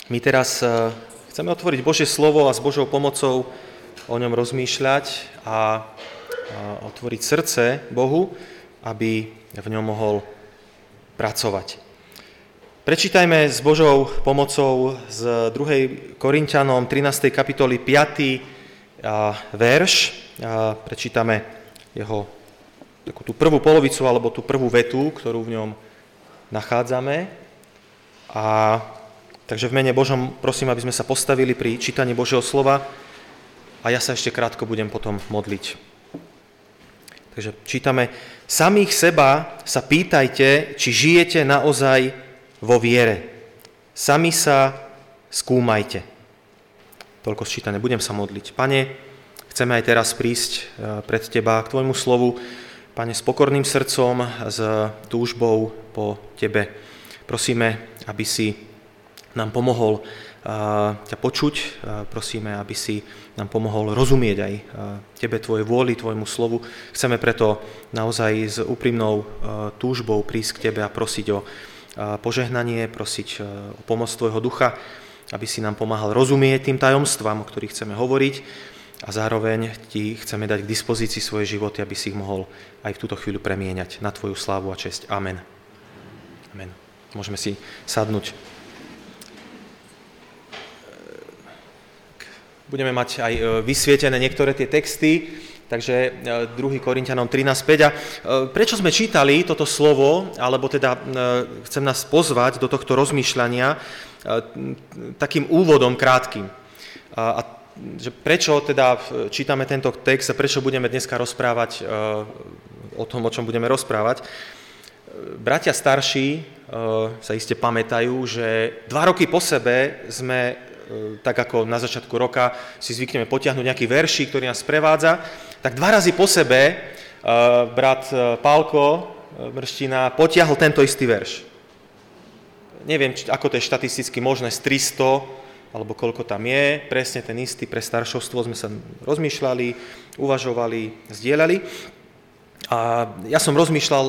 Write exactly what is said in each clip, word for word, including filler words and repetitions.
My teraz chceme otvoriť Božie slovo a s Božou pomocou o ňom rozmýšľať a otvoriť srdce Bohu, aby v ňom mohol pracovať. Prečítajme s Božou pomocou z druhej Korinťanom trinástej kapitoly piaty verš. Prečítame jeho takú tú prvú polovicu alebo tú prvú vetu, ktorú v ňom nachádzame. A takže v mene Božom prosím, aby sme sa postavili pri čítaní Božieho slova a ja sa ešte krátko budem potom modliť. Takže čítame: Samých seba sa pýtajte, či žijete naozaj vo viere. Sami sa skúmajte. Toľko sčítané, budem sa modliť. Pane, chceme aj teraz prísť pred Teba k Tvojmu slovu, Pane, s pokorným srdcom, s túžbou po Tebe. Prosíme, aby si nám pomohol uh, ťa počuť, uh, prosíme, aby si nám pomohol rozumieť aj uh, Tebe, Tvojej vôli, Tvojmu slovu. Chceme preto naozaj s úprimnou uh, túžbou prísť k Tebe a prosiť o uh, požehnanie, prosiť uh, o pomoc Tvojho ducha, aby si nám pomáhal rozumieť tým tajomstvám, o ktorých chceme hovoriť a zároveň Ti chceme dať k dispozícii svoje životy, aby si ich mohol aj v túto chvíľu premieňať na Tvoju slávu a česť. Amen. Amen. Môžeme si sadnúť. Budeme mať aj vysvietené niektoré tie texty, takže druhý Korinťanom trinásť päť. A prečo sme čítali toto slovo, alebo teda chcem nás pozvať do tohto rozmýšľania takým úvodom krátkym. A že prečo teda čítame tento text a prečo budeme dneska rozprávať o tom, o čom budeme rozprávať. Bratia starší sa iste pamätajú, že dva roky po sebe sme, tak ako na začiatku roka si zvykneme potiahnuť nejaký verší, ktorý nás sprevádza, tak dva razy po sebe brat Pálko Mrština potiahol tento istý verš. Neviem, ako to je štatisticky možné, z tristo, alebo koľko tam je, presne ten istý, pre staršovstvo sme sa rozmýšľali, uvažovali, zdieľali. A ja som rozmýšľal,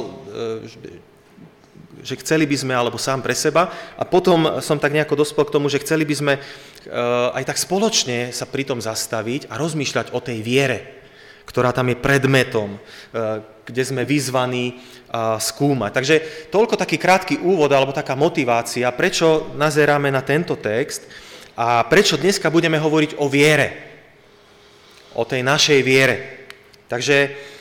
že chceli by sme, alebo sám pre seba, a potom som tak nejako dospel k tomu, že chceli by sme aj tak spoločne sa pri tom zastaviť a rozmýšľať o tej viere, ktorá tam je predmetom, kde sme vyzvaní skúmať. Takže toľko taký krátky úvod, alebo taká motivácia, prečo nazeráme na tento text a prečo dneska budeme hovoriť o viere, o tej našej viere. Takže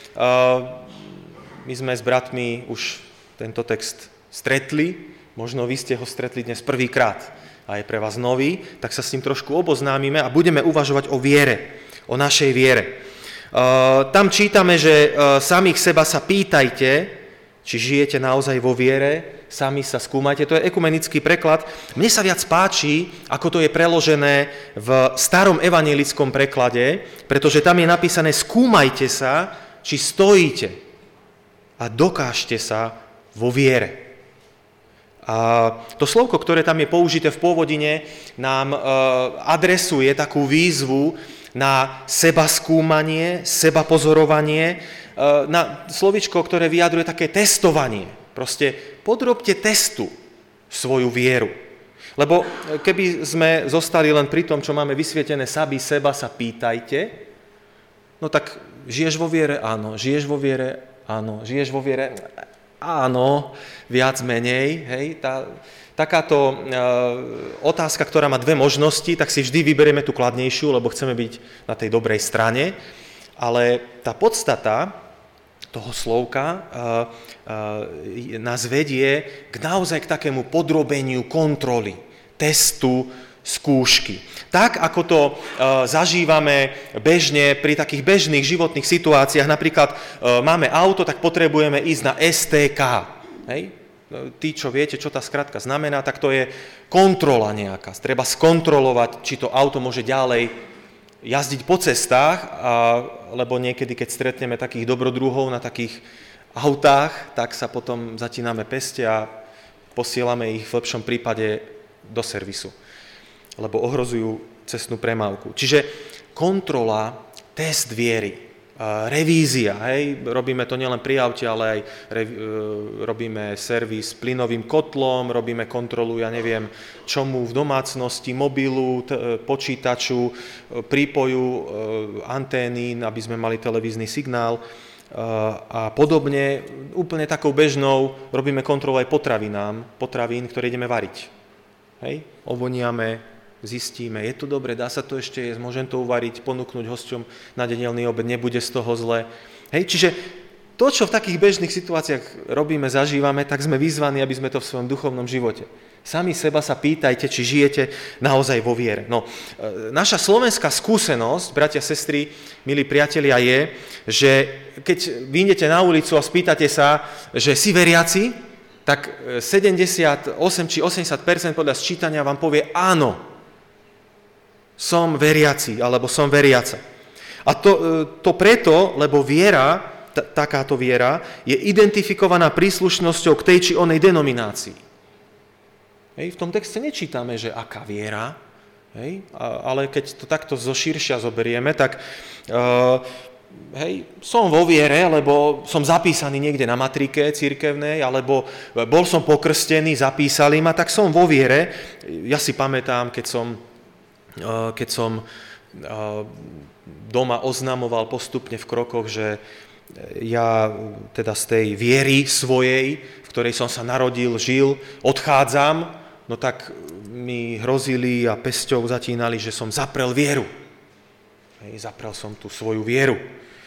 my sme s bratmi už tento text stretli, možno vy ste ho stretli dnes prvýkrát a je pre vás nový, tak sa s ním trošku oboznámime a budeme uvažovať o viere, o našej viere. Uh, tam čítame, že uh, samých seba sa pýtajte, či žijete naozaj vo viere, sami sa skúmajte. To je ekumenický preklad. Mne sa viac páči, ako to je preložené v starom evanjelickom preklade, pretože tam je napísané: skúmajte sa, či stojíte a dokážte sa vo viere. A to slovko, ktoré tam je použité v pôvodine, nám adresuje takú výzvu na seba skúmanie, seba pozorovanie, na slovičko, ktoré vyjadruje také testovanie. Proste podrobte testu svoju vieru. Lebo keby sme zostali len pri tom, čo máme vysvietené, sami seba sa pýtajte, no tak žiješ vo viere? Áno. Žiješ vo viere? Áno. Žiješ vo viere? Áno, viac menej, hej, tá, takáto e, otázka, ktorá má dve možnosti, tak si vždy vyberieme tú kladnejšiu, lebo chceme byť na tej dobrej strane, ale tá podstata toho slovka e, e, nás vedie k naozaj k takému podrobeniu kontroly, testu, skúšky. Tak, ako to e, zažívame bežne pri takých bežných životných situáciách, napríklad e, máme auto, tak potrebujeme ísť na es té ká. Hej? Tí, čo viete, čo tá skratka znamená, tak to je kontrola nejaká. Treba skontrolovať, či to auto môže ďalej jazdiť po cestách, a, lebo niekedy, keď stretneme takých dobrodruhov na takých autách, tak sa potom zatíname peste a posielame ich v lepšom prípade do servisu, lebo ohrozujú cestnú premávku. Čiže kontrola, test viery. revízia, hej, robíme to nielen pri aute, ale aj re, robíme servis plynovým kotlom, robíme kontrolu, ja neviem, čomu v domácnosti, mobilu, t- počítaču, prípoju antény, aby sme mali televízny signál a podobne. Úplne takou bežnou robíme kontrolu aj potravinám, potravín, ktoré ideme variť. Hej, ovoniame, zistíme, je to dobre, dá sa to ešte jesť, môžem to uvariť, ponúknuť hosťom na nedeľný obed, nebude z toho zle. Hej, čiže to, čo v takých bežných situáciách robíme, zažívame, tak sme vyzvaní, aby sme to v svojom duchovnom živote. Sami seba sa pýtajte, či žijete naozaj vo viere. No, naša slovenská skúsenosť, bratia, sestry, milí priatelia, je, že keď vyjdete na ulicu a spýtate sa, že si veriaci, tak sedemdesiatosem či osemdesiat percent podľa sčítania vám povie áno, som veriaci, alebo som veriaca. A to, to preto, lebo viera, t- takáto viera, je identifikovaná príslušnosťou k tej či onej denominácii. Hej, v tom texte nečítame, že aká viera, hej, a, ale keď to takto zo širšia zoberieme, tak uh, hej, som vo viere, lebo som zapísaný niekde na matrike cirkevnej, alebo bol som pokrstený, zapísali ma, tak som vo viere. Ja si pamätám, keď som keď som doma oznamoval postupne v krokoch, že ja teda z tej viery svojej, v ktorej som sa narodil, žil, odchádzam, no tak mi hrozili a pesťou zatínali, že som zaprel vieru. Hej, zaprel som tú svoju vieru.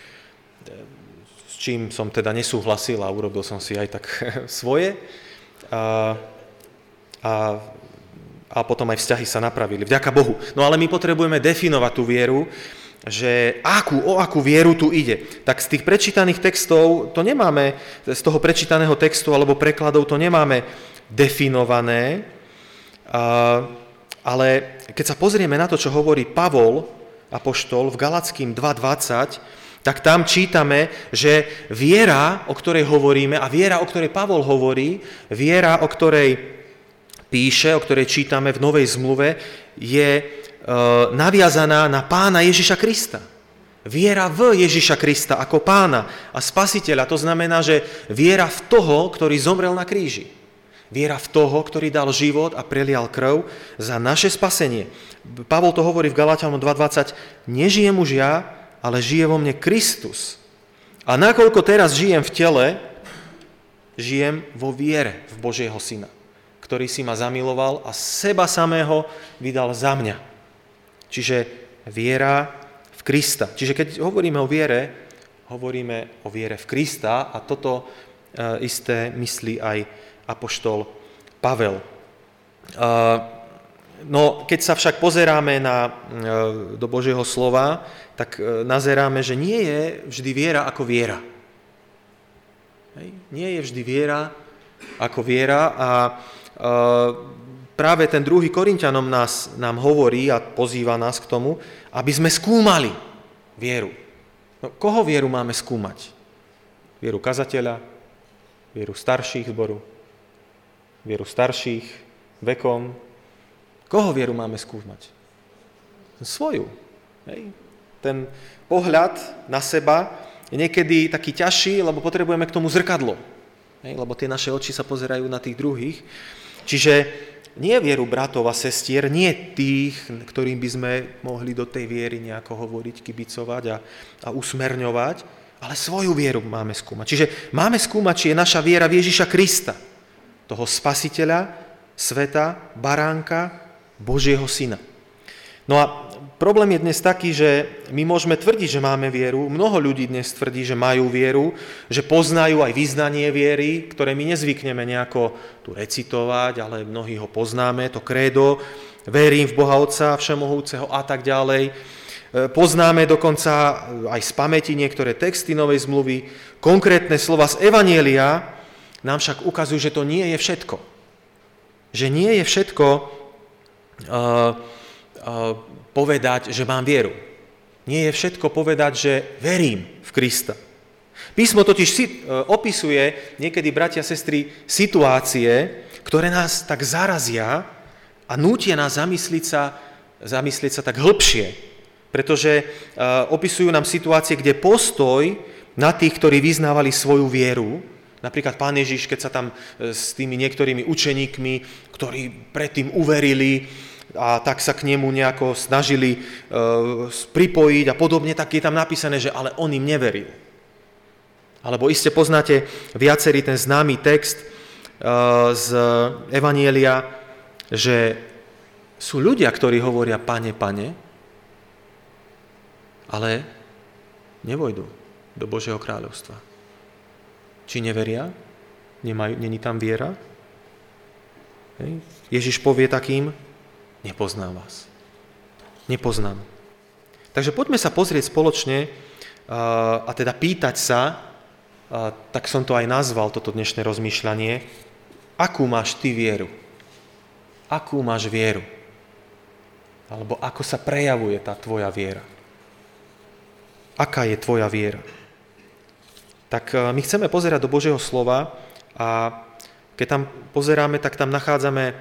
S čím som teda nesúhlasil a urobil som si aj tak svoje. A, a a potom aj vzťahy sa napravili. Vďaka Bohu. No ale my potrebujeme definovať tú vieru, že akú, o akú vieru tu ide. Tak z tých prečítaných textov to nemáme, z toho prečítaného textu alebo prekladov to nemáme definované, ale keď sa pozrieme na to, čo hovorí Pavol, apoštol, v Galatským dva dvadsať, tak tam čítame, že viera, o ktorej hovoríme, a viera, o ktorej Pavol hovorí, viera, o ktorej píše, o ktorej čítame v Novej zmluve, je e, naviazaná na Pána Ježiša Krista. Viera v Ježiša Krista ako Pána a Spasiteľa. To znamená, že viera v toho, ktorý zomrel na kríži. Viera v toho, ktorý dal život a prelial krv za naše spasenie. Pavol to hovorí v Galaťanom dva dvadsať. Nežijem už ja, ale žije vo mne Kristus. A nakoľko teraz žijem v tele, žijem vo viere v Božieho Syna, ktorý si ma zamiloval a seba samého vydal za mňa. Čiže viera v Krista. Čiže keď hovoríme o viere, hovoríme o viere v Krista a toto e, isté myslí aj apoštol Pavel. E, no, keď sa však pozeráme na, e, do Božieho slova, tak e, nazeráme, že nie je vždy viera ako viera. Hej? Nie je vždy viera ako viera a práve ten druhý Korinťanom nás, nám hovorí a pozýva nás k tomu, aby sme skúmali vieru. No, koho vieru máme skúmať? Vieru kazateľa, vieru starších zboru, vieru starších vekom. Koho vieru máme skúmať? Svoju. Hej. Ten pohľad na seba je niekedy taký ťažší, lebo potrebujeme k tomu zrkadlo. Hej, lebo tie naše oči sa pozerajú na tých druhých. Čiže nie vieru bratov a sestier, nie tých, ktorým by sme mohli do tej viery nejako hovoriť, kibicovať a, a usmerňovať, ale svoju vieru máme skúmať. Čiže máme skúmať, či je naša viera v Ježiša Krista, toho Spasiteľa, sveta, baránka, Božieho Syna. No a problém je dnes taký, že my môžeme tvrdiť, že máme vieru. Mnoho ľudí dnes tvrdí, že majú vieru, že poznajú aj vyznanie viery, ktoré my nezvykneme nejako tu recitovať, ale mnohí ho poznáme, to krédo, verím v Boha Otca Všemohúceho a tak ďalej. Poznáme dokonca aj z pamäti niektoré texty Novej zmluvy, konkrétne slova z Evanjelia nám však ukazujú, že to nie je všetko. Že nie je všetko uh, povedať, že mám vieru. Nie je všetko povedať, že verím v Krista. Písmo totiž opisuje niekedy, bratia a sestry, situácie, ktoré nás tak zarazia a nútia nás zamyslieť sa, zamyslieť sa tak hlbšie Pretože opisujú nám situácie, kde postoj na tých, ktorí vyznávali svoju vieru, napríklad Pán Ježiš, keď sa tam s tými niektorými učeníkmi, ktorí predtým uverili a tak sa k nemu nejako snažili pripojiť a podobne, tak je tam napísané, že ale on im neveril. Alebo iste poznáte viacerý ten známy text z Evanjelia, že sú ľudia, ktorí hovoria Pane, Pane, ale nevojdu do Božieho kráľovstva. Či neveria? Nemajú, není tam viera? Hej. Ježiš povie takým, nepoznám vás. Nepoznám. Takže poďme sa pozrieť spoločne a teda pýtať sa, tak som to aj nazval, toto dnešné rozmýšľanie, akú máš ty vieru? Akú máš vieru? Alebo ako sa prejavuje tá tvoja viera? Aká je tvoja viera? Tak my chceme pozerať do Božieho slova a keď tam pozeráme, tak tam nachádzame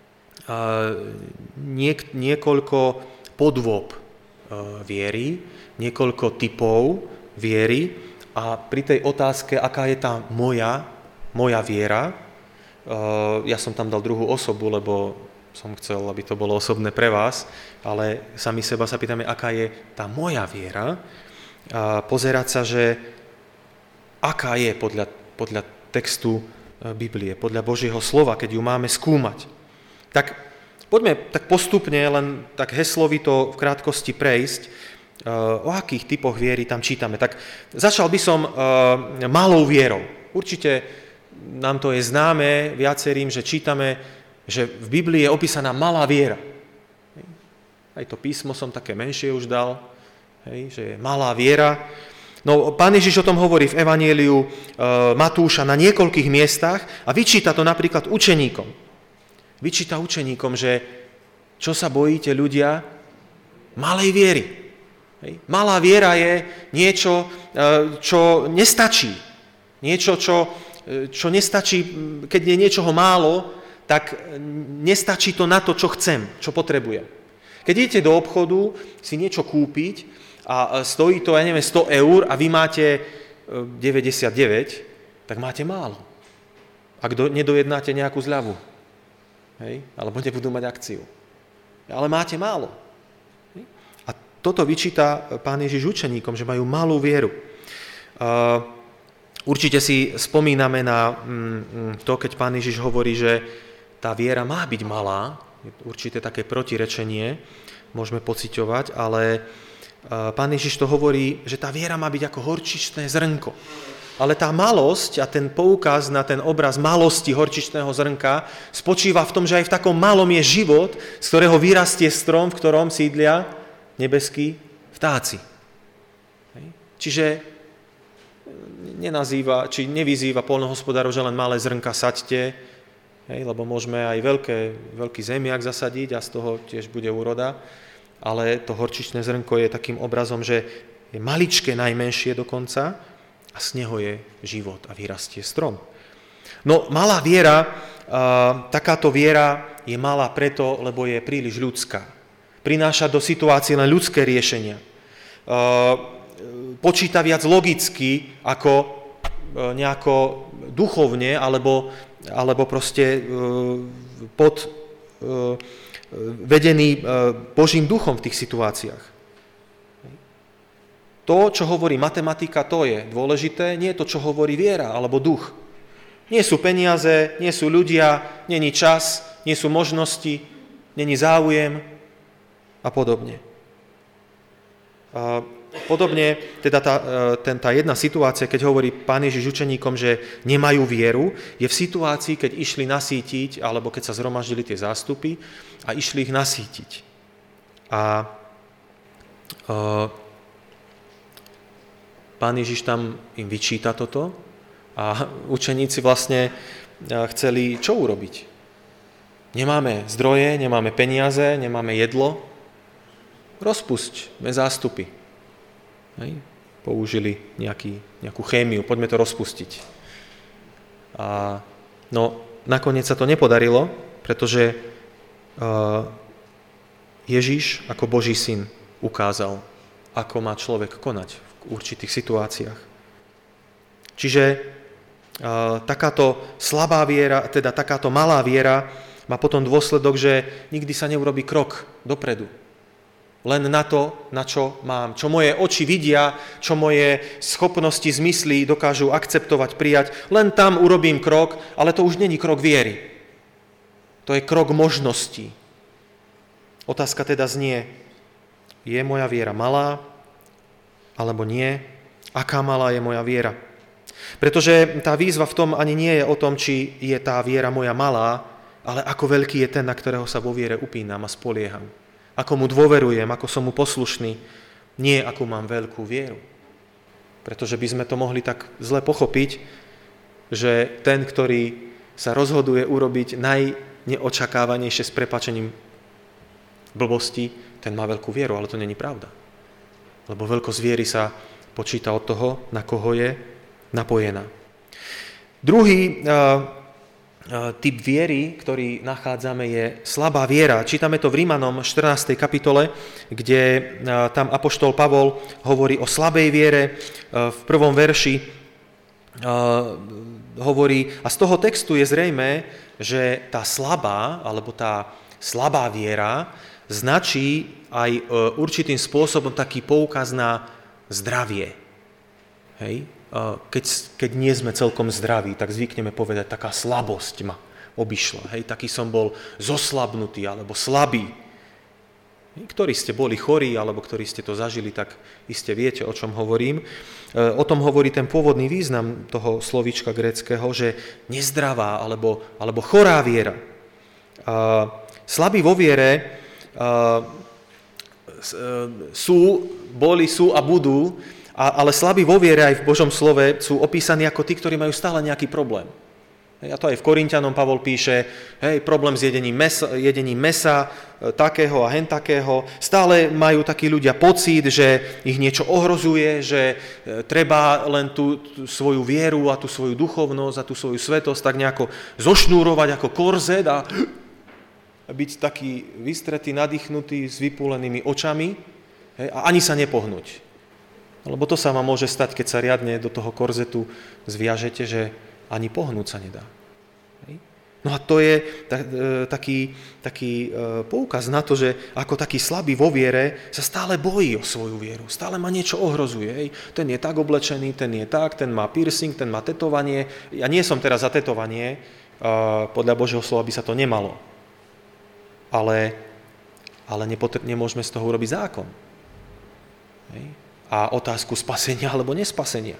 niek- niekoľko podôb viery, niekoľko typov viery a pri tej otázke, aká je tá moja, moja viera, ja som tam dal druhú osobu, lebo som chcel, aby to bolo osobné pre vás, ale sami seba sa pýtame, aká je tá moja viera, a pozerať sa, že aká je podľa, podľa textu Biblie, podľa Božieho slova, keď ju máme skúmať. Tak poďme tak postupne, len tak heslovito v krátkosti prejsť, o akých typoch viery tam čítame. Tak začal by som malou vierou. Určite nám to je známe viacerým, že čítame, že v Biblii je opísaná malá viera. Aj to písmo som také menšie už dal, hej, že je malá viera. No, Pán Ježiš o tom hovorí v Evanjeliu e, Matúša na niekoľkých miestach a vyčíta to napríklad učeníkom. Vyčíta učeníkom, že čo sa bojíte ľudia? Malej viery. Hej. Malá viera je niečo, e, čo nestačí. Niečo, čo, e, čo nestačí, keď je niečoho málo, tak nestačí to na to, čo chcem, čo potrebujem. Keď idete do obchodu si niečo kúpiť, a stojí to, ja neviem, sto eur a vy máte deväťdesiatdeväť, tak máte málo. Ak do, nedojednáte nejakú zľavu. Hej? Alebo nebudú mať akciu. Ale máte málo. Hej? A toto vyčíta Pán Ježiš učeníkom, že majú malú vieru. Uh, určite si spomíname na mm, to, keď Pán Ježiš hovorí, že tá viera má byť malá. Určite také protirečenie môžeme pociťovať, ale Pán Ježiš to hovorí, že tá viera má byť ako horčičné zrnko. Ale tá malosť a ten poukaz na ten obraz malosti horčičného zrnka spočíva v tom, že aj v takom malom je život, z ktorého vyrastie strom, v ktorom sídlia nebeskí vtáci. Čiže nenazýva, či nevyzýva poľnohospodárov, že len malé zrnka saďte, hej, lebo môžeme aj veľké, veľký zemiak zasadiť a z toho tiež bude úroda. Ale to horčičné zrnko je takým obrazom, že je maličké, najmenšie dokonca a z neho je život a vyrastie strom. No malá viera, takáto viera je malá preto, lebo je príliš ľudská. Prináša do situácie len ľudské riešenia. Počíta viac logicky ako nejako duchovne alebo, alebo proste pod vedený Božím duchom v tých situáciách. To, čo hovorí matematika, to je dôležité, nie je to, čo hovorí viera alebo duch. Nie sú peniaze, nie sú ľudia, není čas, nie sú možnosti, není záujem a podobne. A podobne, teda tá, ten, tá jedna situácia, keď hovorí Pán Ježiš učeníkom, že nemajú vieru, je v situácii, keď išli nasýtiť, alebo keď sa zhromaždili tie zástupy a išli ich nasýtiť. A uh, Pán Ježiš tam im vyčíta toto a učeníci vlastne chceli čo urobiť? Nemáme zdroje, nemáme peniaze, nemáme jedlo. Rozpusťme zástupy. Hej. Použili nejaký, nejakú chémiu, poďme to rozpustiť. A, no, nakoniec sa to nepodarilo, pretože uh, Ježiš ako Boží syn ukázal, ako má človek konať v určitých situáciách. Čiže e, takáto slabá viera, teda takáto malá viera má potom dôsledok, že nikdy sa neurobí krok dopredu. Len na to, na čo mám. Čo moje oči vidia, čo moje schopnosti, zmysly dokážu akceptovať, prijať. Len tam urobím krok, ale to už není krok viery. To je krok možností. Otázka teda znie, je moja viera malá, alebo nie? Aká malá je moja viera? Pretože tá výzva v tom ani nie je o tom, či je tá viera moja malá, ale ako veľký je ten, na ktorého sa vo viere upínam a spolieham. Ako mu dôverujem, ako som mu poslušný, nie ako mám veľkú vieru. Pretože by sme to mohli tak zle pochopiť, že ten, ktorý sa rozhoduje urobiť najneočakávanejšie s prepáčením blbosti, ten má veľkú vieru, ale to není pravda. Lebo veľkosť viery sa počíta od toho, na koho je napojená. Druhý uh, typ viery, ktorý nachádzame, je slabá viera. Čítame to v Rímanom štrnástej kapitole, kde tam apoštol Pavol hovorí o slabej viere. V prvom verši hovorí, a z toho textu je zrejmé, že tá slabá, alebo tá slabá viera značí aj určitým spôsobom taký poukaz na zdravie. Hej? Keď, keď nie sme celkom zdraví, tak zvykneme povedať, taká slabosť ma obišla. Hej, taký som bol zoslabnutý alebo slabý. Hej, ktorí ste boli chorí alebo ktorí ste to zažili, tak iste viete, o čom hovorím. O tom hovorí ten pôvodný význam toho slovíčka gréckeho, že nezdravá alebo, alebo chorá viera. Slabí vo viere sú, boli, sú a budú, ale slabí vo viere aj v Božom slove sú opísaní ako tí, ktorí majú stále nejaký problém. A to aj v Korinťanom Pavol píše, hej, problém s jedením mesa, jedením mesa takého a hen takého. Stále majú takí ľudia pocit, že ich niečo ohrozuje, že treba len tú, tú svoju vieru a tú svoju duchovnosť a tú svoju svetosť tak nejako zošnúrovať ako korzet a byť taký vystretý, nadýchnutý s vypúlenými očami, hej, a ani sa nepohnúť. Lebo to sa vám môže stať, keď sa riadne do toho korzetu zviažete, že ani pohnúť sa nedá. No a to je taký, taký poukaz na to, že ako taký slabý vo viere sa stále bojí o svoju vieru. Stále ma niečo ohrozuje. Hej. Ten je tak oblečený, ten je tak, ten má piercing, ten má tetovanie. Ja nie som teraz za tetovanie, podľa Božieho slova by sa to nemalo. Ale, ale nepotr- nemôžeme z toho urobiť zákon. Hej. A otázku spasenia alebo nespasenia.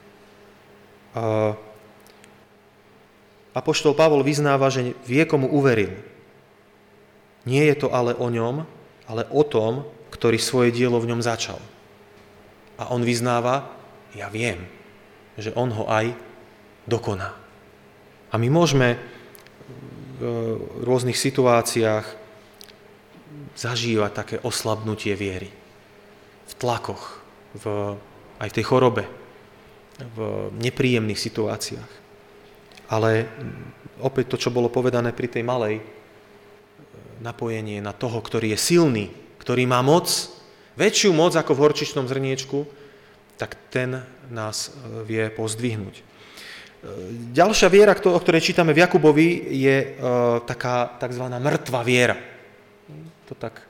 Apoštol Pavol vyznáva, že vie, komu uveril. Nie je to ale o ňom, ale o tom, ktorý svoje dielo v ňom začal. A on vyznáva, ja viem, že on ho aj dokoná. A my môžeme v rôznych situáciách zažívať také oslabnutie viery. V tlakoch, v, aj v tej chorobe, v nepríjemných situáciách. Ale opäť to, čo bolo povedané pri tej malej, napojenie na toho, ktorý je silný, ktorý má moc, väčšiu moc ako v horčičnom zrniečku, tak ten nás vie pozdvihnúť. Ďalšia viera, o ktorej čítame v Jakubovi, je taká takzvaná mŕtva viera. To tak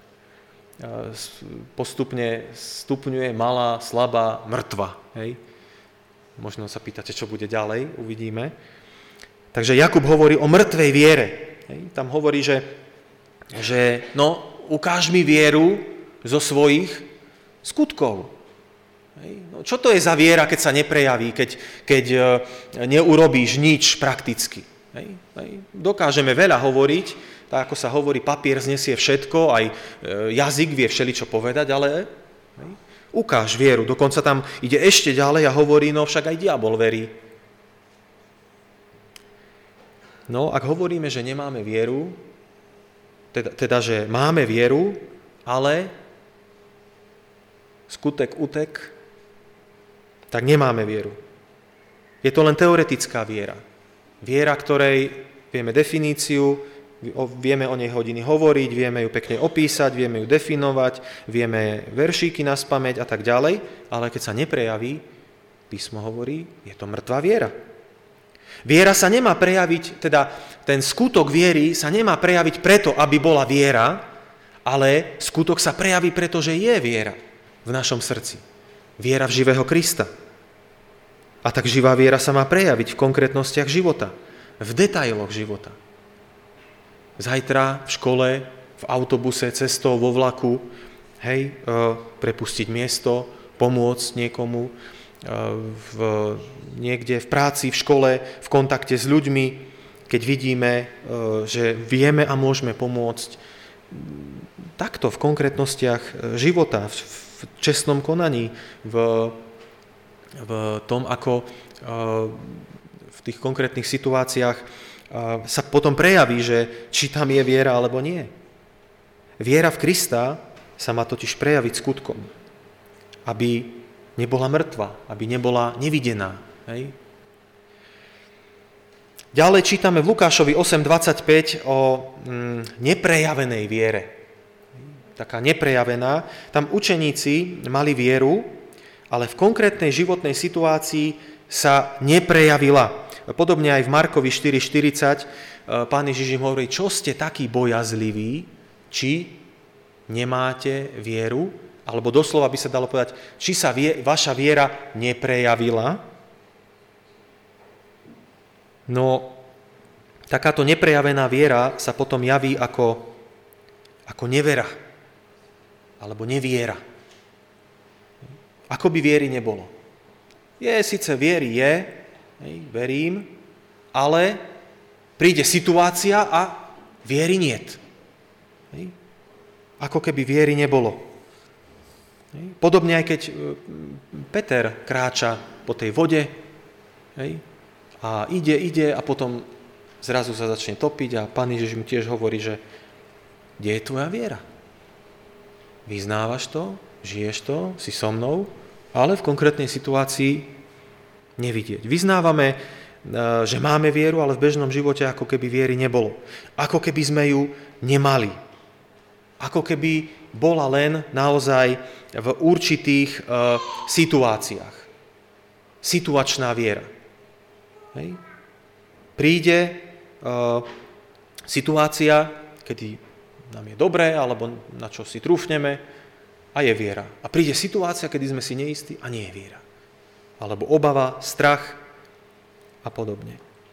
postupne stupňuje, malá, slabá, mŕtva. Hej? Možno sa pýtate, čo bude ďalej, uvidíme. Takže Jakub hovorí o mŕtvej viere. Hej? Tam hovorí, že, že no, ukáž mi vieru zo svojich skutkov. Hej? No, čo to je za viera, keď sa neprejaví, keď, keď neurobíš nič prakticky? Hej? Hej? Dokážeme veľa hovoriť, tak ako sa hovorí, papier znesie všetko, aj jazyk vie všeličo povedať, ale hej, ukáž vieru. Dokonca tam ide ešte ďalej a hovorí, no však aj diabol verí. No, ak hovoríme, že nemáme vieru, teda, teda že máme vieru, ale skutek utek, tak nemáme vieru. Je to len teoretická viera. Viera, ktorej vieme definíciu, Vieme o nej hodiny hovoriť, vieme ju pekne opísať, vieme ju definovať, vieme veršíky naspamäť a tak ďalej, ale keď sa neprejaví, písmo hovorí, je to mŕtvá viera. Viera sa nemá prejaviť, teda ten skutok viery sa nemá prejaviť preto, aby bola viera, ale skutok sa prejaví, pretože je viera v našom srdci. Viera v živého Krista. A tak živá viera sa má prejaviť v konkrétnostiach života, v detailoch života. Zajtra v škole, v autobuse, cestou, vo vlaku, hej, prepustiť miesto, pomôcť niekomu, v, niekde v práci, v škole, v kontakte s ľuďmi, keď vidíme, že vieme a môžeme pomôcť takto v konkrétnostiach života, v, v čestnom konaní, v, v tom, ako v tých konkrétnych situáciách sa potom prejaví, že či tam je viera alebo nie. Viera v Krista sa má totiž prejaviť skutkom, aby nebola mŕtva, aby nebola nevidená. Hej? Ďalej čítame v Lukášovi osem dvadsaťpäť o mm, neprejavenej viere. Taká neprejavená. Tam učeníci mali vieru, ale v konkrétnej životnej situácii sa neprejavila. Podobne aj v Markovi štyri štyridsať Pán Ježiš im hovorí, čo ste takí bojazliví, či nemáte vieru, alebo doslova by sa dalo povedať, či sa vie, vaša viera neprejavila. No, takáto neprejavená viera sa potom javí ako, ako nevera, alebo neviera. Ako by viery nebolo. Je, síce viery je, hej, verím, ale príde situácia a viery niet. Hej. Ako keby viery nebolo. Hej. Podobne aj keď Peter kráča po tej vode, hej, a ide, ide a potom zrazu sa začne topiť a Pán Ježiš mu tiež hovorí, že kde je tvoja viera? Vyznávaš to, žiješ to, si so mnou, ale v konkrétnej situácii nevidieť. Vyznávame, že máme vieru, ale v bežnom živote ako keby viery nebolo. Ako keby sme ju nemali. Ako keby bola len naozaj v určitých uh, situáciách. Situačná viera. Hej. Príde uh, situácia, kedy nám je dobré, alebo na čo si trúfneme, a je viera. A príde situácia, kedy sme si neistí a nie je viera. Alebo obava, strach a podobne.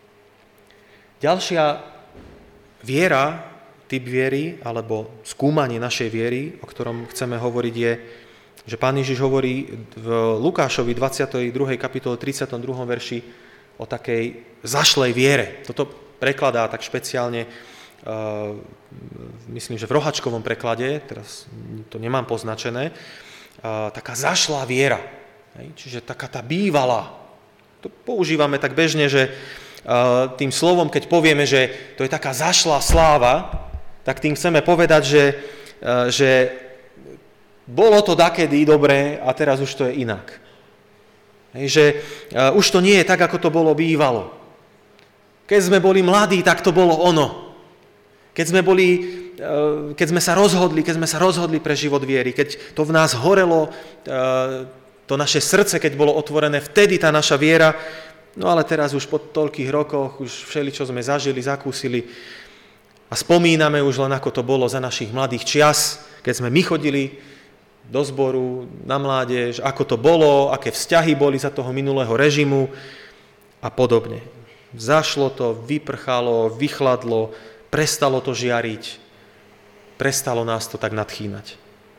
Ďalšia viera, typ viery, alebo skúmanie našej viery, o ktorom chceme hovoriť, je, že Pán Ježiš hovorí v Lukášovi dvadsiatej druhej kapitole tridsiatom druhom verši o takej zašlej viere. Toto prekladá tak špeciálne, uh, myslím, že v rohačkovom preklade, teraz to nemám poznačené, uh, taká zašlá viera. Hej, čiže taká tá bývalá. To používame tak bežne, že uh, tým slovom, keď povieme, že to je taká zašlá sláva, tak tým chceme povedať, že, uh, že bolo to dakedy dobré a teraz už to je inak. Hej, že uh, už to nie je tak, ako to bolo bývalo. Keď sme boli mladí, tak to bolo ono. Keď sme boli, uh, keď sme sa rozhodli, keď sme sa rozhodli pre život viery, keď to v nás horelo, uh, to naše srdce, keď bolo otvorené, vtedy tá naša viera, no ale teraz už po toľkých rokoch, už všeli, čo sme zažili, zakúsili a spomíname už len, ako to bolo za našich mladých čias, keď sme my chodili do zboru, na mládež, ako to bolo, aké vzťahy boli za toho minulého režimu a podobne. Zašlo to, vyprchalo, vychladlo, prestalo to žiariť, prestalo nás to tak nadchýnať.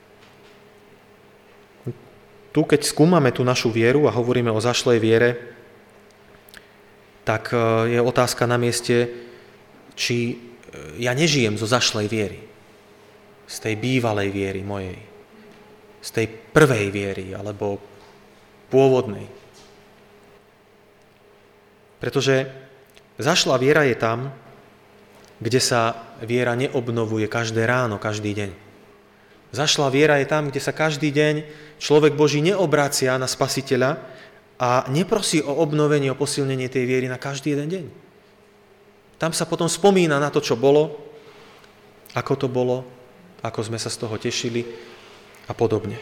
Tu, keď skúmame tú našu vieru a hovoríme o zašlej viere, tak je otázka na mieste, či ja nežijem zo zašlej viery, z tej bývalej viery mojej, z tej prvej viery, alebo pôvodnej. Pretože zašlá viera je tam, kde sa viera neobnovuje každé ráno, každý deň. Zašlá viera je tam, kde sa každý deň človek Boží neobracia na Spasiteľa a neprosí o obnovenie, o posilnenie tej viery na každý jeden deň. Tam sa potom spomína na to, čo bolo, ako to bolo, ako sme sa z toho tešili a podobne.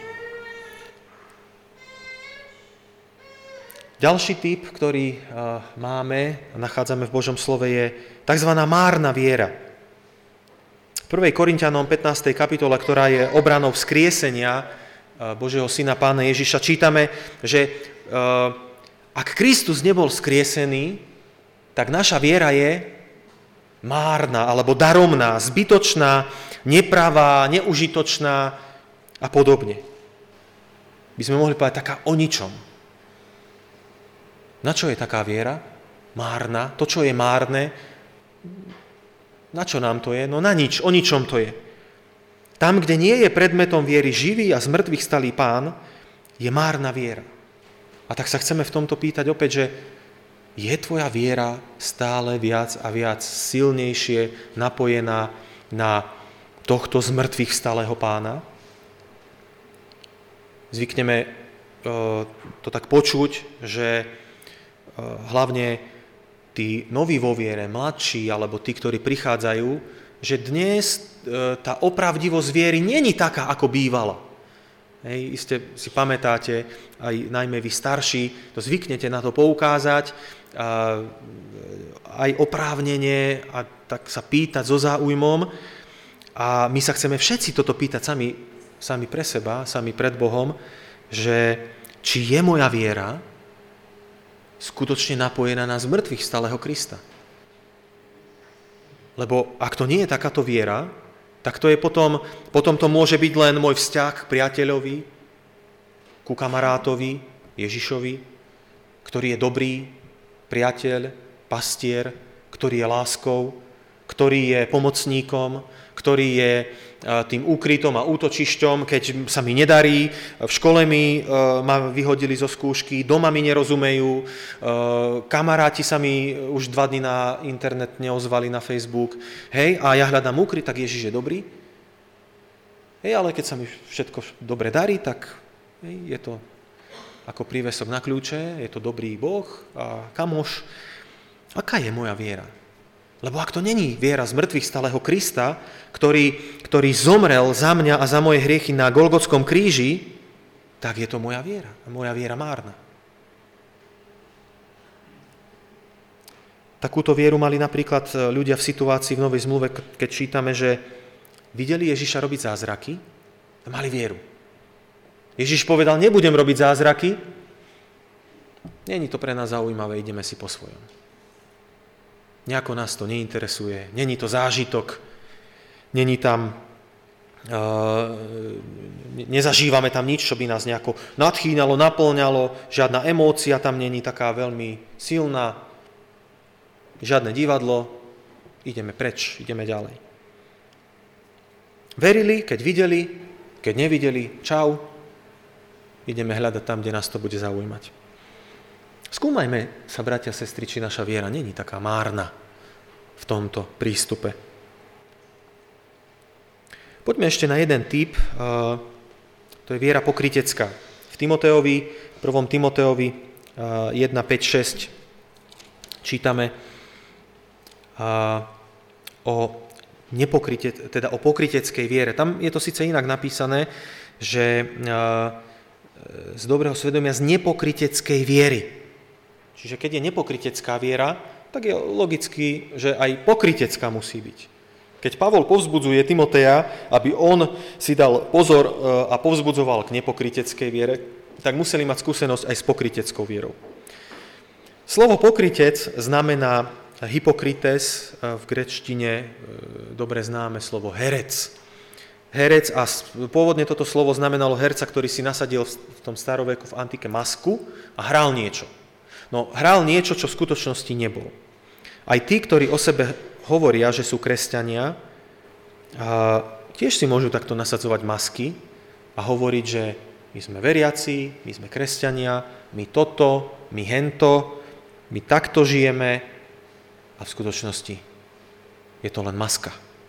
Ďalší typ, ktorý máme a nachádzame v Božom slove, je tzv. Márna viera. V prvej Korinťanom pätnástej kapitole, ktorá je obranou vzkriesenia Božieho syna Pána Ježiša, čítame, že ak Kristus nebol vzkriesený, tak naša viera je márna alebo daromná, zbytočná, nepravá, neužitočná a podobne. By sme mohli povedať taká o ničom. Na čo je taká viera? Márna. To, čo je márne, na čo nám to je? No na nič, o ničom to je. Tam, kde nie je predmetom viery živý a z mŕtvych stalý Pán, je márna viera. A tak sa chceme v tomto pýtať opäť, že je tvoja viera stále viac a viac silnejšie napojená na tohto z mŕtvych stalého Pána? Zvykneme to tak počuť, že hlavne tí noví vo viere, mladší, alebo tí, ktorí prichádzajú, že dnes tá opravdivosť viery není taká, ako bývala. Hej, iste si pamätáte, aj najmä vy starší, to zvyknete na to poukázať, a, aj oprávnenie a tak sa pýtať so záujmom. A my sa chceme všetci toto pýtať sami, sami pre seba, sami pred Bohom, že či je moja viera skutočne napojená na zmrtvých stalého Krista. Lebo ak to nie je takáto viera, tak to je potom, potom to môže byť len môj vzťah k priateľovi, ku kamarátovi, Ježišovi, ktorý je dobrý priateľ, pastier, ktorý je láskou, ktorý je pomocníkom, ktorý je tým úkrytom a útočišťom, keď sa mi nedarí, v škole mi ma vyhodili zo skúšky, doma mi nerozumejú, kamaráti sa mi už dva dny na internet neozvali na Facebook, hej, a ja hľadám úkryt, tak Ježiš je dobrý. Hej, ale keď sa mi všetko dobre darí, tak hej, je to ako prívesok na kľúče, je to dobrý Boh a kamoš. Aká je moja viera? Lebo ak to není viera z mŕtvych stalého Krista, ktorý, ktorý zomrel za mňa a za moje hriechy na Golgotskom kríži, tak je to moja viera. Moja viera márna. Takúto vieru mali napríklad ľudia v situácii v Novej zmluve, keď čítame, že videli Ježiša robiť zázraky a mali vieru. Ježiš povedal, nebudem robiť zázraky, není to pre nás zaujímavé, ideme si po svojom. Nejako nás to neinteresuje, není to zážitok, není tam, e, nezažívame tam nič, čo by nás nejako nadchýňalo, naplňalo, žiadna emócia tam není taká veľmi silná, žiadne divadlo, ideme preč, ideme ďalej. Verili, keď videli, keď nevideli, čau, ideme hľadať tam, kde nás to bude zaujímať. Skúmajme sa, bratia a sestry, či naša viera není taká márna v tomto prístupe. Poďme ešte na jeden typ, to je viera pokrytecká. V Timoteovi, prvom Timoteovi jeden, päť, šesť čítame o, nepokryte, teda o pokryteckej viere. Tam je to síce inak napísané, že z dobrého svedomia z nepokryteckej viery. Čiže keď je nepokrytecká viera, tak je logicky, že aj pokrytecká musí byť. Keď Pavol povzbudzuje Timoteja, aby on si dal pozor a povzbudzoval k nepokryteckej viere, tak museli mať skúsenosť aj s pokryteckou vierou. Slovo pokrytec znamená hypokrites, v gréčtine dobre známe slovo herec. Herec, a pôvodne toto slovo znamenalo herca, ktorý si nasadil v tom staroveku v antike masku a hral niečo. No, hral niečo, čo v skutočnosti nebol. Aj tí, ktorí o sebe hovoria, že sú kresťania, tiež si môžu takto nasadzovať masky a hovoriť, že my sme veriaci, my sme kresťania, my toto, my hento, my takto žijeme a v skutočnosti je to len maska.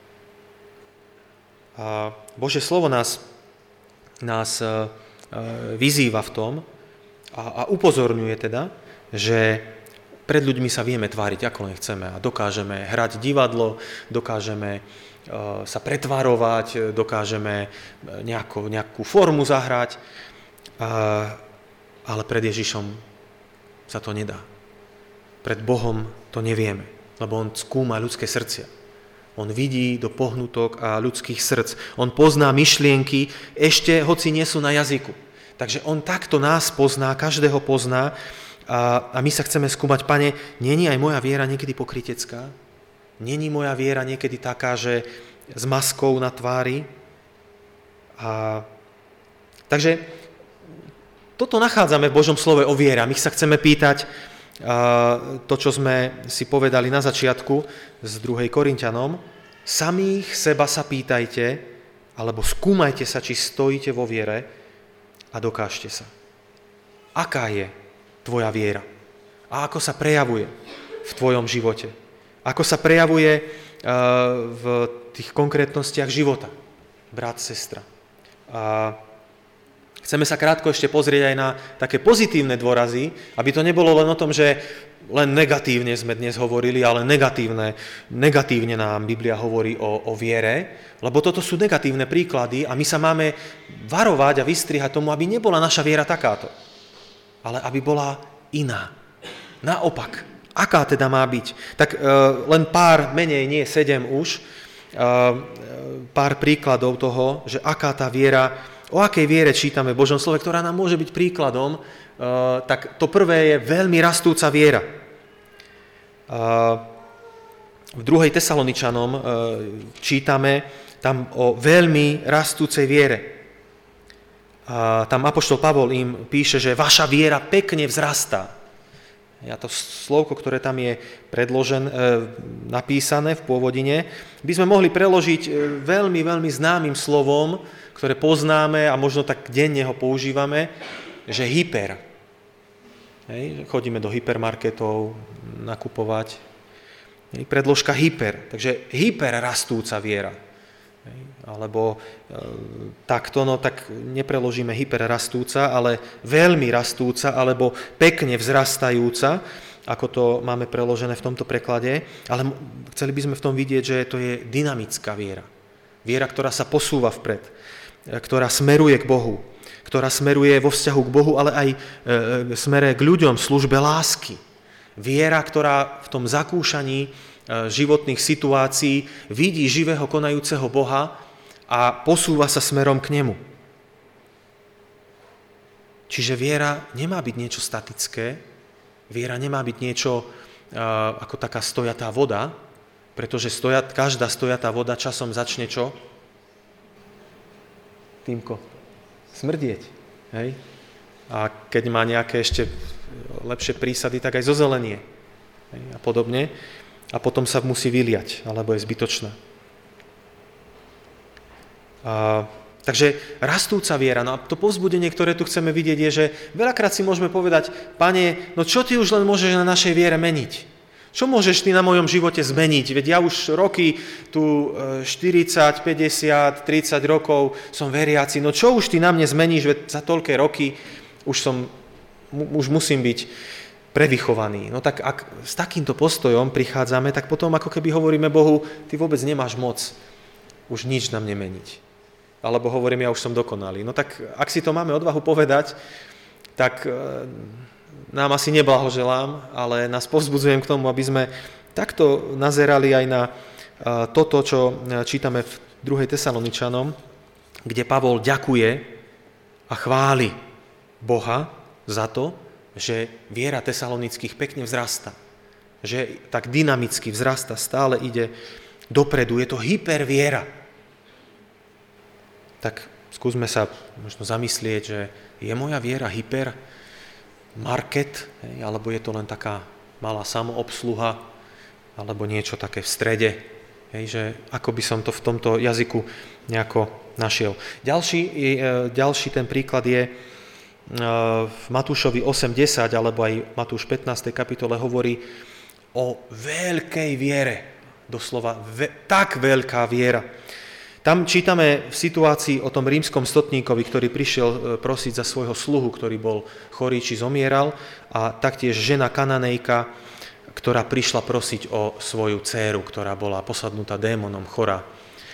A Božie slovo nás, nás vyzýva v tom a, a upozorňuje teda, že pred ľuďmi sa vieme tváriť, ako len chceme a dokážeme hrať divadlo, dokážeme sa pretvarovať, dokážeme nejakú, nejakú formu zahrať, ale pred Ježišom sa to nedá. Pred Bohom to nevieme, lebo on skúma ľudské srdcia. On vidí do pohnutok a ľudských srdc. On pozná myšlienky, ešte hoci nie sú na jazyku. Takže on takto nás pozná, každého pozná a, a my sa chceme skúmať, Pane, není aj moja viera niekedy pokrytecká? Není moja viera niekedy taká, že s maskou na tvári? A, takže toto nachádzame v Božom slove o viere. My sa chceme pýtať a, to, čo sme si povedali na začiatku z druhej Korinťanom. Samých seba sa pýtajte, alebo skúmajte sa, či stojíte vo viere a dokážte sa. Aká je tvoja viera? A ako sa prejavuje v tvojom živote? Ako sa prejavuje v tých konkrétnostiach života, brat, sestra. A chceme sa krátko ešte pozrieť aj na také pozitívne dôrazy, aby to nebolo len o tom, že len negatívne sme dnes hovorili, ale negatívne, negatívne nám Biblia hovorí o, o viere, lebo toto sú negatívne príklady a my sa máme varovať a vystrihať tomu, aby nebola naša viera takáto, ale aby bola iná. Naopak. Aká teda má byť? Tak uh, len pár, menej, nie sedem už, uh, pár príkladov toho, že aká tá viera, o akej viere čítame v Božom slove, ktorá nám môže byť príkladom, uh, tak to prvé je veľmi rastúca viera. Uh, v druhej Tesaloničanom uh, čítame tam o veľmi rastúcej viere. Uh, tam apoštol Pavol im píše, že vaša viera pekne vzrastá. Ja to slovko, ktoré tam je predložené, napísané v pôvodine, by sme mohli preložiť veľmi, veľmi známym slovom, ktoré poznáme a možno tak denne ho používame, že hyper. Hej, chodíme do hypermarketov nakupovať. Hej, predložka hyper. Takže hyper rastúca viera. Hej, alebo e, takto, no tak nepreložíme hyperrastúca, ale veľmi rastúca, alebo pekne vzrastajúca, ako to máme preložené v tomto preklade, ale chceli by sme v tom vidieť, že to je dynamická viera. Viera, ktorá sa posúva vpred, ktorá smeruje k Bohu, ktorá smeruje vo vzťahu k Bohu, ale aj e, smere k ľuďom, službe lásky. Viera, ktorá v tom zakúšaní životných situácií vidí živého konajúceho Boha a posúva sa smerom k nemu. Čiže viera nemá byť niečo statické, viera nemá byť niečo uh, ako taká stojatá voda, pretože stojat, každá stojatá voda časom začne čo? Týmko, smrdieť. Hej? A keď má nejaké ešte lepšie prísady, tak aj zozelenie. Hej? A podobne. A potom sa musí vyliať, alebo je zbytočná. A, takže rastúca viera, no a to povzbudenie, ktoré tu chceme vidieť, je, že veľakrát si môžeme povedať, Pane, no čo ty už len môžeš na našej viere meniť? Čo môžeš ty na mojom živote zmeniť? Veď ja už roky, tu štyridsať, päťdesiat, tridsať rokov som veriaci, no čo už ty na mne zmeníš, veď za toľké roky už som, už musím byť prevychovaný. No tak ak s takýmto postojom prichádzame, tak potom ako keby hovoríme Bohu, ty vôbec nemáš moc už nič na mne meniť. Alebo hovorím, ja už som dokonalý. No tak ak si to máme odvahu povedať, tak nám asi neblahoželám, ale nás povzbudzujem k tomu, aby sme takto nazerali aj na toto, čo čítame v druhej Tesaloničanom, kde Pavol ďakuje a chváli Boha za to, že viera tesalonických pekne vzrasta. Že tak dynamicky vzrasta, stále ide dopredu. Je to hyperviera. Tak skúsme sa možno zamyslieť, že je moja viera hypermarket, alebo je to len taká malá samoobsluha, alebo niečo také v strede. Hej, že ako by som to v tomto jazyku nejako našiel. Ďalší, ďalší ten príklad je v Matúšovi osem desať, alebo aj Matúš pätnástej kapitole hovorí o veľkej viere. Doslova ve, tak veľká viera. Tam čítame v situácii o tom rímskom stotníkovi, ktorý prišiel prosiť za svojho sluhu, ktorý bol chorý či zomieral, a taktiež žena Kananejka, ktorá prišla prosiť o svoju dcéru, ktorá bola posadnutá démonom, chorá.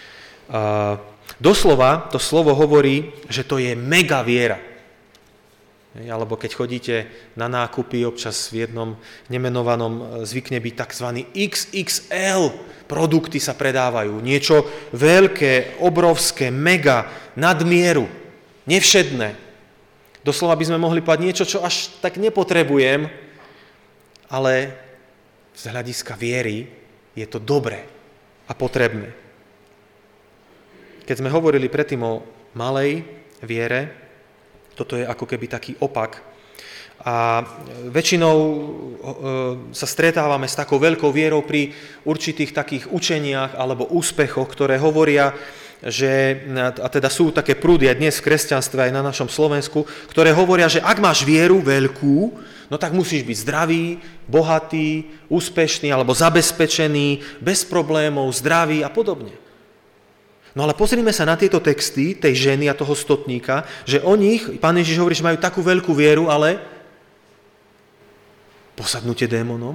Doslova to slovo hovorí, že to je mega viera. Alebo keď chodíte na nákupy, občas v jednom nemenovanom zvykne byť tzv. iks iks el produkty sa predávajú. Niečo veľké, obrovské, mega, nadmieru, nevšedné. Doslova by sme mohli povedať niečo, čo až tak nepotrebujem, ale z hľadiska viery je to dobré a potrebné. Keď sme hovorili predtým o malej viere, toto je ako keby taký opak. A väčšinou sa stretávame s takou veľkou vierou pri určitých takých učeniach alebo úspechoch, ktoré hovoria, že, a teda sú také prúdy aj dnes v kresťanstve, aj na našom Slovensku, ktoré hovoria, že ak máš vieru veľkú, no tak musíš byť zdravý, bohatý, úspešný alebo zabezpečený, bez problémov, zdravý a podobne. No ale pozrime sa na tieto texty tej ženy a toho stotníka, že o nich, Pán Ježiš hovorí, že majú takú veľkú vieru, ale posadnutie démonom,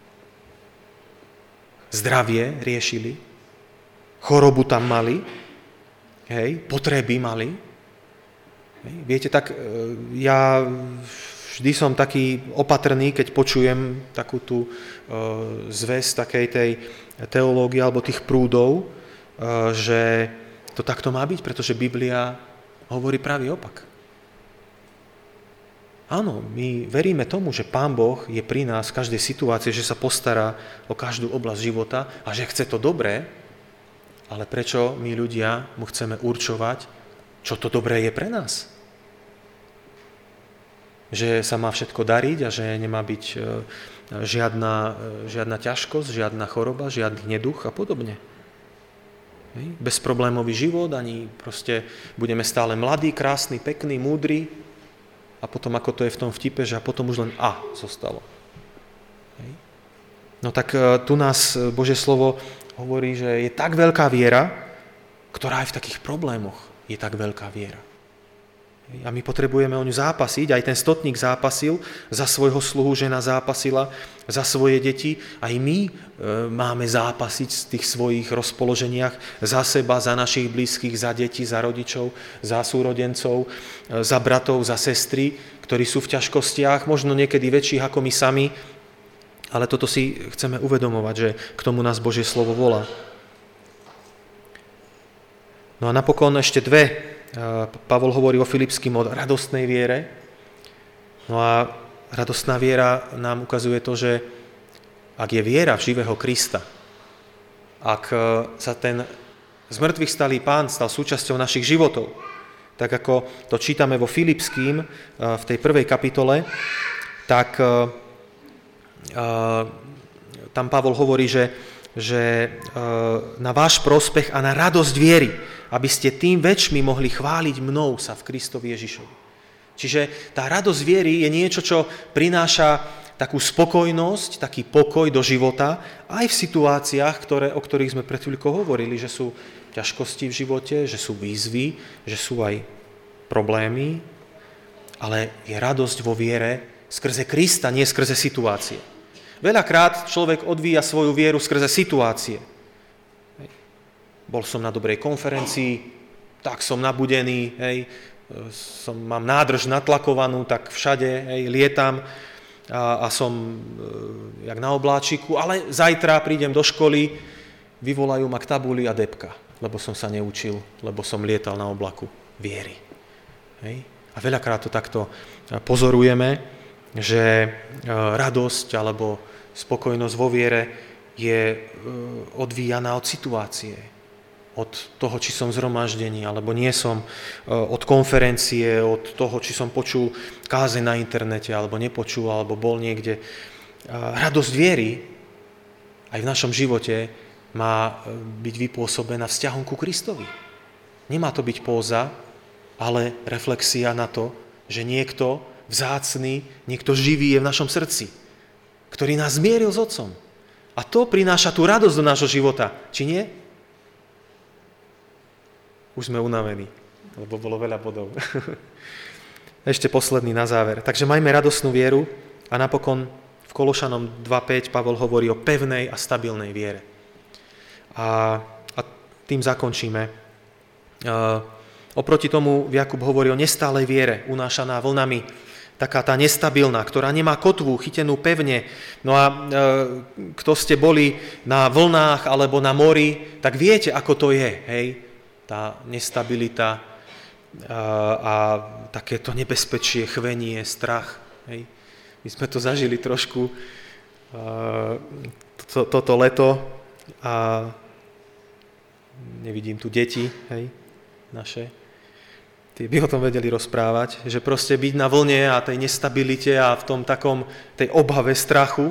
zdravie riešili, chorobu tam mali, hej, potreby mali. Hej, viete, tak ja vždy som taký opatrný, keď počujem takú tú zväz takej tej teológie alebo tých prúdov, že to takto má byť, pretože Biblia hovorí pravý opak. Áno, my veríme tomu, že Pán Boh je pri nás v každej situácii, že sa postará o každú oblasť života a že chce to dobré, ale prečo my ľudia mu chceme určovať, čo to dobré je pre nás? Že sa má všetko dariť a že nemá byť žiadna, žiadna ťažkosť, žiadna choroba, žiadny neduch a podobne. Bezproblémový život, ani proste budeme stále mladí, krásni, pekní, múdri a potom, ako to je v tom vtipe, že a potom už len A zostalo. Hej. No tak tu nás Božie slovo hovorí, že je tak veľká viera, ktorá aj v takých problémoch je tak veľká viera. A my potrebujeme o ňu zápasiť, aj ten stotník zápasil, za svojho sluhu žena zápasila, za svoje deti, aj my e, máme zápasiť z tých svojich rozpoloženiach za seba, za našich blízkych, za deti, za rodičov, za súrodencov, e, za bratov, za sestry, ktorí sú v ťažkostiach, možno niekedy väčších ako my sami, ale toto si chceme uvedomovať, že k tomu nás Božie slovo volá. No a napokon ešte dve. Pavol hovorí o Filipským o radostnej viere. No a radostná viera nám ukazuje to, že ak je viera v živého Krista, ak sa ten zmrtvých stalý Pán stal súčasťou našich životov, tak ako to čítame vo Filipským v tej prvej kapitole, tak tam Pavol hovorí, že, že na váš prospech a na radosť viery, aby ste tým väčšmi mohli chváliť mnou sa v Kristovi Ježišovi. Čiže tá radosť viery je niečo, čo prináša takú spokojnosť, taký pokoj do života, aj v situáciách, ktoré, o ktorých sme pred chvíľkou hovorili, že sú ťažkosti v živote, že sú výzvy, že sú aj problémy, ale je radosť vo viere skrze Krista, nie skrze situácie. Veľakrát človek odvíja svoju vieru skrze situácie. Bol som na dobrej konferencii, tak som nabudený, hej, som, mám nádrž natlakovanú, tak všade, hej, lietam a, a som e, jak na obláčiku, ale zajtra prídem do školy, vyvolajú ma k tabuli a depka, lebo som sa neučil, lebo som lietal na oblaku viery. Hej. A veľakrát to takto pozorujeme, že e, radosť alebo spokojnosť vo viere je e, odvíjaná od situácie. Od toho, či som v zhromaždení, alebo nie som, od konferencie, od toho, či som počul kázeň na internete, alebo nepočul, alebo bol niekde. Radosť viery aj v našom živote má byť vypôsobená vzťahom ku Kristovi. Nemá to byť póza, ale reflexia na to, že niekto vzácny, niekto živý je v našom srdci, ktorý nás zmieril s Otcom. A to prináša tú radosť do nášho života, či nie? Už sme unavení, lebo bolo veľa bodov. Ešte posledný na záver. Takže majme radosnú vieru a napokon v Kološanom dva päť Pavol hovorí o pevnej a stabilnej viere. A, a tým zakončíme Oproti tomu Jakub hovorí o nestálej viere, unášaná vlnami, taká tá nestabilná, ktorá nemá kotvu, chytenú pevne. No a e, kto ste boli na vlnách alebo na mori, tak viete, ako to je, hej? Tá nestabilita a, a takéto nebezpečie, chvenie, strach. Hej? My sme to zažili trošku a, to, toto leto a nevidím tu deti, hej, naše. Tí by o tom vedeli rozprávať, že proste byť na vlne a tej nestabilite a v tom takom, tej obave, strachu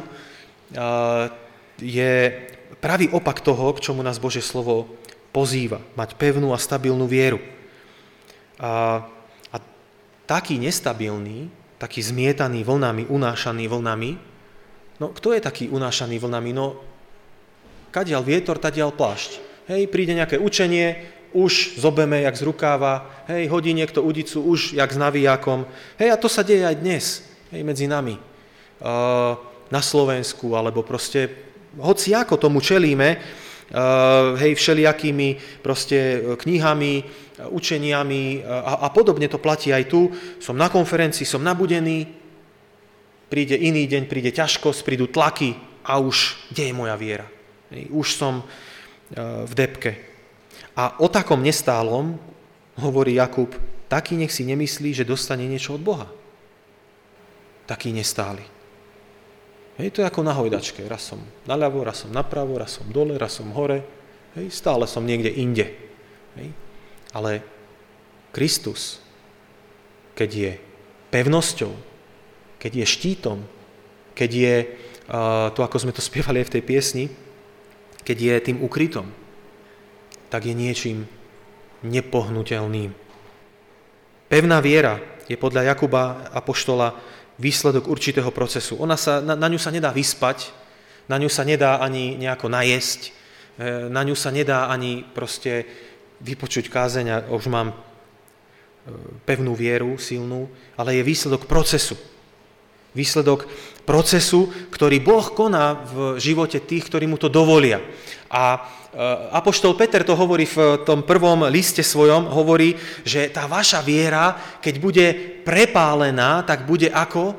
je pravý opak toho, k čomu nás Božie slovo pozýva. Mať pevnú a stabilnú vieru. A, a taký nestabilný, taký zmietaný vlnami, unášaný vlnami, no kto je taký unášaný vlnami? No kadiaľ vietor, tadiaľ plášť. Hej, príde nejaké učenie, už zobeme jak z rukáva, hej, hodí niekto udicu už jak s navijákom. Hej, a to sa deje aj dnes, hej, medzi nami. Uh, na Slovensku, alebo proste, hoci ako tomu čelíme, uh, hej, všelijakými proste knihami, učeniami a, a podobne to platí aj tu. Som na konferencii, som nabudený, príde iný deň, príde ťažkosť, prídu tlaky a už, kde je moja viera? Hej, už som uh, v depke. A o takom nestálom hovorí Jakub, taký nech si nemyslí, že dostane niečo od Boha. Taký nestály. Hej, to je ako na hojdačke. Raz som naľavo, raz som napravo, raz som dole, raz som hore. Hej, stále som niekde inde. Hej. Ale Kristus, keď je pevnosťou, keď je štítom, keď je, uh, to ako sme to spievali aj v tej piesni, keď je tým ukrytom, tak je niečím nepohnuteľným. Pevná viera je podľa Jakuba apoštola výsledok určitého procesu. Ona sa, na, na ňu sa nedá vyspať, na ňu sa nedá ani nejako najesť, na ňu sa nedá ani proste vypočuť kázeň a už mám pevnú vieru, silnú, ale je výsledok procesu. Výsledok procesu, ktorý Boh koná v živote tých, ktorí mu to dovolia. A apoštol Peter to hovorí v tom prvom liste svojom, hovorí, že tá vaša viera, keď bude prepálená, tak bude ako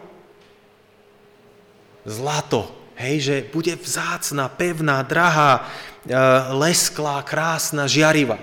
zlato. Hej, že bude vzácna, pevná, drahá, lesklá, krásna, žiariva.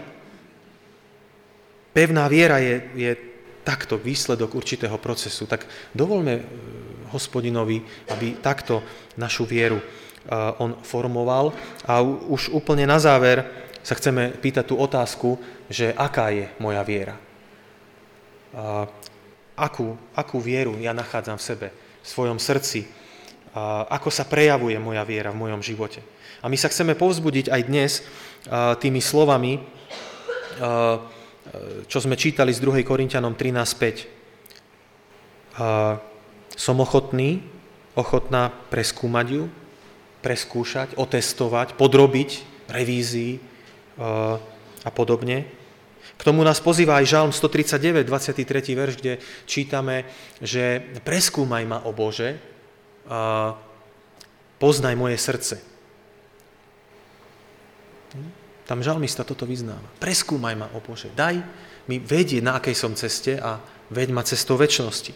Pevná viera je, je takto výsledok určitého procesu. Tak dovoľme Hospodinovi, aby takto našu vieru on formoval. A už úplne na záver sa chceme pýtať tú otázku, že aká je moja viera. A akú, akú vieru ja nachádzam v sebe, v svojom srdci. A ako sa prejavuje moja viera v mojom živote. A my sa chceme povzbudiť aj dnes tými slovami, čo sme čítali z druhej Korinťanom trinásť päť. Som ochotný, ochotná preskúmať ju, preskúšať, otestovať, podrobiť revízii a podobne. K tomu nás pozýva aj Žalm stotridsaťdeväť, dvadsiaty tretí verš, kde čítame, že preskúmaj ma, o Bože, poznaj moje srdce. Tam žalmista toto vyznáva. Preskúmaj ma, o Bože, daj mi vedieť, na akej som ceste a veď ma cestou večnosti.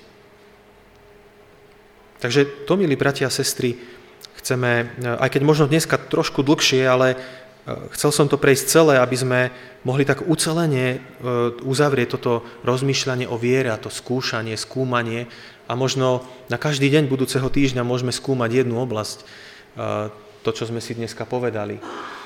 Takže to, milí bratia a sestry, chceme, aj keď možno dneska trošku dlhšie, ale chcel som to prejsť celé, aby sme mohli tak ucelene uzavrieť toto rozmýšľanie o viere a to skúšanie, skúmanie a možno na každý deň budúceho týždňa môžeme skúmať jednu oblasť, to, čo sme si dneska povedali.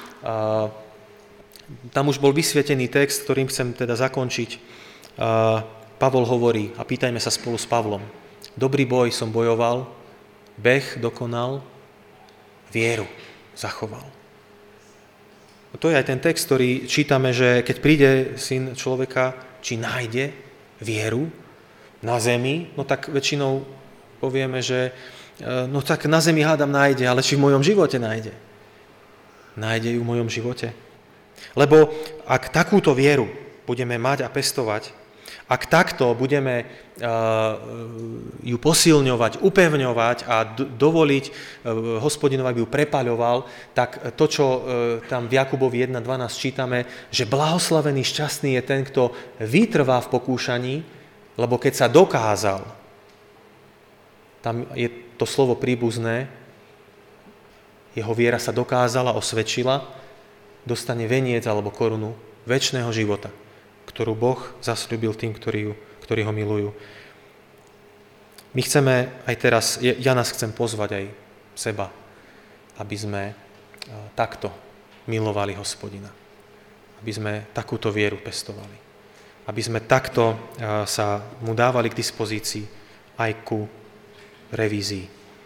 Tam už bol vysvietený text, ktorým chcem teda zakončiť. Pavol hovorí, a pýtajme sa spolu s Pavlom, dobrý boj som bojoval, beh dokonal, vieru zachoval. A to je aj ten text, ktorý čítame, že keď príde syn človeka, či nájde vieru na zemi, no tak väčšinou povieme, že no tak na zemi hádam nájde, ale či v mojom živote nájde? Nájde ju v mojom živote? Lebo ak takúto vieru budeme mať a pestovať, Ak takto budeme ju posilňovať, upevňovať a dovoliť Hospodinovi, aby ju prepaľoval, tak to, čo tam v Jakubovi jedna dvanásť čítame, že blahoslavený, šťastný je ten, kto vytrvá v pokúšaní, lebo keď sa dokázal, tam je to slovo príbuzné, jeho viera sa dokázala, osvedčila, dostane veniec alebo korunu večného života, ktorú Boh zasľúbil tým, ktorí, ju, ktorí ho milujú. My chceme aj teraz, ja nás chcem pozvať aj seba, aby sme takto milovali Hospodina. Aby sme takúto vieru pestovali. Aby sme takto sa mu dávali k dispozícii aj ku revízii.